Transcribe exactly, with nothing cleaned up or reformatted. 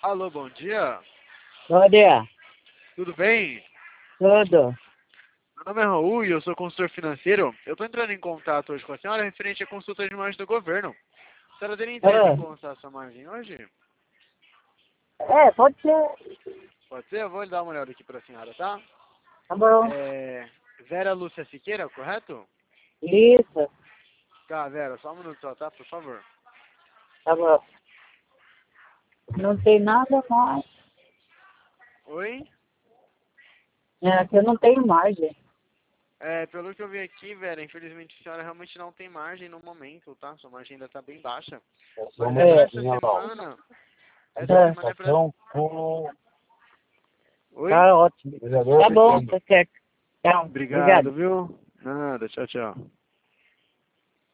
Alô, bom dia. Bom dia. Tudo bem? Tudo. Meu nome é Raul e eu sou consultor financeiro. Eu estou entrando em contato hoje com a senhora referente à consulta de margem do governo. A senhora teria interesse em Ah, consultar a sua margem hoje? é, pode ser. Pode ser? Eu vou dar uma olhada aqui para a senhora, tá? Tá bom. É... Vera Lúcia Siqueira, correto? Isso. Tá, Vera, só um minuto só, tá? Por favor. Tá bom. Não tem nada mais. Oi? É, que eu não tenho margem. É, pelo que eu vi aqui, Vera, infelizmente a senhora realmente não tem margem no momento, tá? Sua margem ainda tá bem baixa. Mas é É. pra essa semana. Essa Tá, semana é pra... Oi? tá ótimo. Tá bom, tá certo. Então, Obrigado, obrigado. viu? Nada, tchau, tchau.